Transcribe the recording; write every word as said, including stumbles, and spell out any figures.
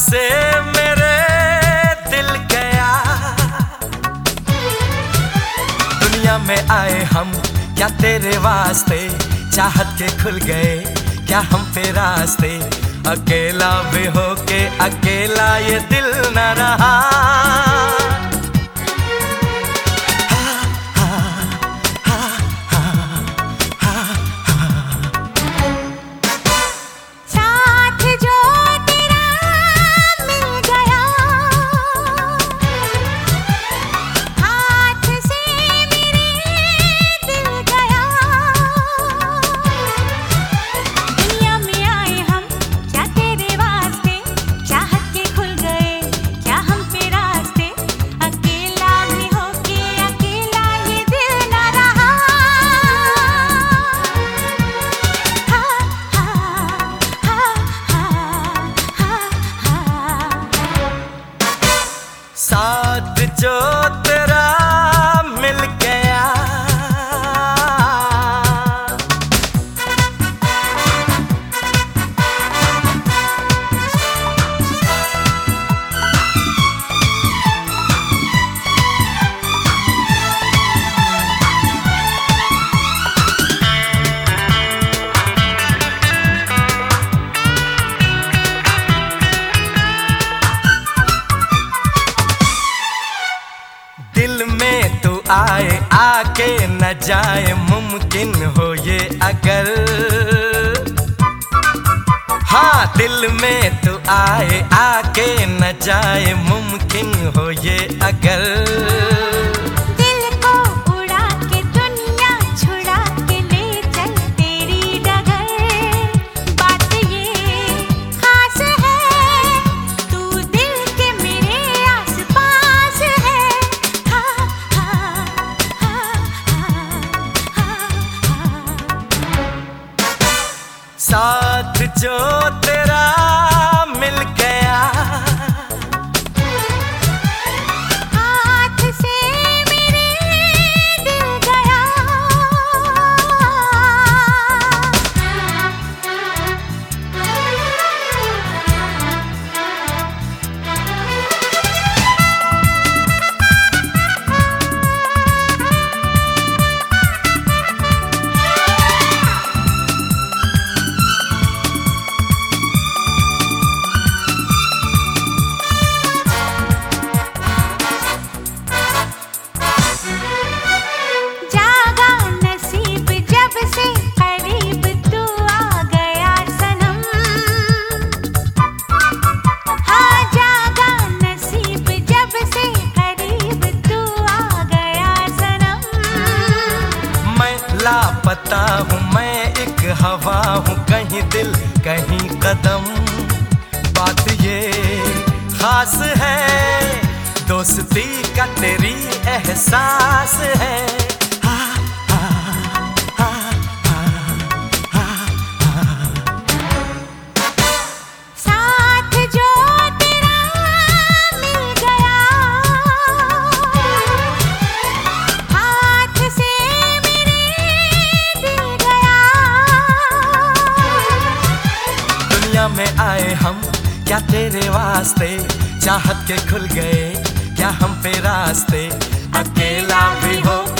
से मेरे दिल गया। दुनिया में आए हम क्या तेरे वास्ते, चाहत के खुल गए क्या हम पे रास्ते। अकेला भी होके अकेला ये दिल न रहा। साथ जो तेरा मिल गया, दिल में तू आए आके न जाए, मुमकिन हो ये अगर। हाँ दिल में तू आए आके न जाए, मुमकिन हो ये अगर। दिल को उड़ा के दुनिया छुड़ा के ले चल तेरी डगर। बात ये खास है, तू दिल के मेरे आस पास है। साथ जो तेरा मिल गया, हाथ से मेरे दिल गया। लापता हूँ मैं एक हवा हूँ, कहीं दिल कहीं कदम। बात ये खास है, दोस्ती का तेरी एहसास है। में आए हम क्या तेरे वास्ते, चाहत के खुल गए क्या हम पे रास्ते। अकेला भी हो